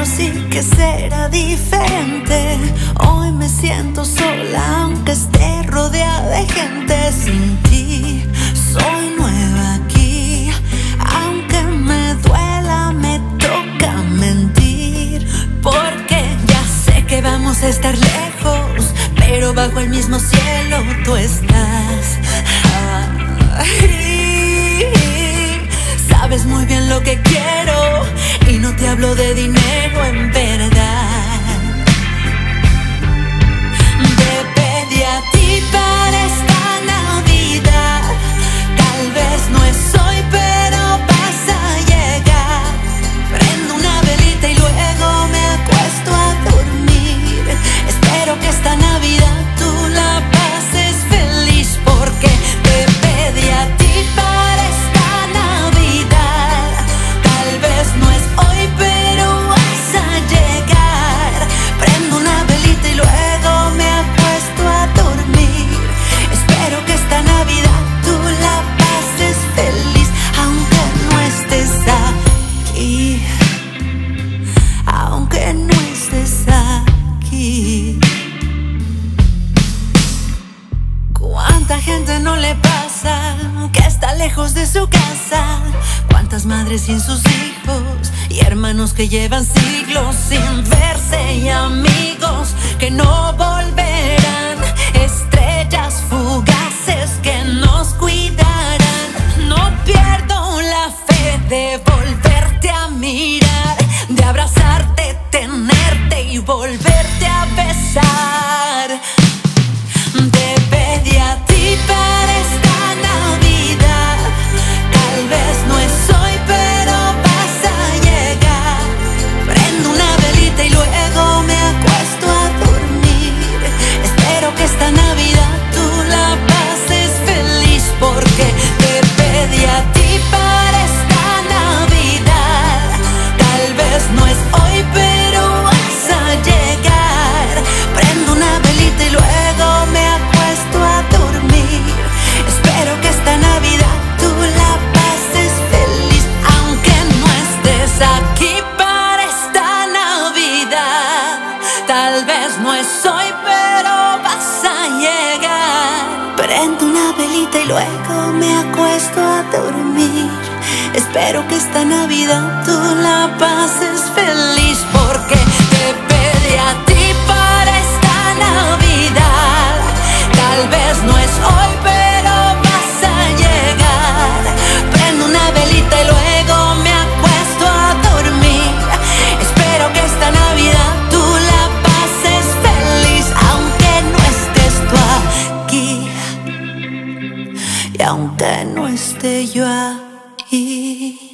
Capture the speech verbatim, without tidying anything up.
sí que será diferente. Hoy me siento sola aunque esté rodeada de gente. Sin ti soy nueva aquí, aunque me duela me toca mentir, porque ya sé que vamos a estar lejos, pero bajo el mismo cielo tú estás. Ay, sabes muy bien lo que quiero y no te hablo de dinero en verdad. Te pedí a ti para esta Navidad. Tal vez no es hoy, pero vas a llegar. Prendo una velita y luego me acuesto a dormir. Espero que esta Navidad tú la pases feliz, porque te pedí a ti para esta Navidad. Tal vez no es hoy, pero vas a llegar. Prendo una velita y luego me acuesto a dormir. Espero que esta Navidad tú la pases feliz, aunque no estés aquí, aunque no estés aquí. ¿Cuánta gente no le pasa que está lejos de su casa? ¿Cuántas madres sin sus hijos y hermanos que llevan siglos sin verse, y amigos que no volverán? Estrellas fugaces que nos cuidarán. No pierdo la fe de volverte a mirar, de abrazarte, tenerte y volverte a besar. Te pedí a ti para esta Navidad. Tal vez no es hoy, pero vas a llegar. Prendo una velita y luego me acuesto a dormir. Espero que esta Navidad tú la pases feliz, porque te pedí a ti para esta Navidad. Tal vez no es hoy, pero vas a llegar. Prendo una velita y luego me acuesto a dormir. Espero que esta Navidad tú la pases feliz, aunque no estés aquí para esta Navidad. Tal vez no es hoy, pero vas a llegar. Prendo una velita y luego me acuesto a dormir. Espero que esta Navidad tú la pases feliz, porque te pedí a ti para esta Navidad. Tal vez no es hoy, pero vas a llegar. Prendo una velita y luego me acuesto a dormir. Espero que esta Navidad tú la pases feliz, aunque no estés tú aquí, y aunque no esté yo aquí.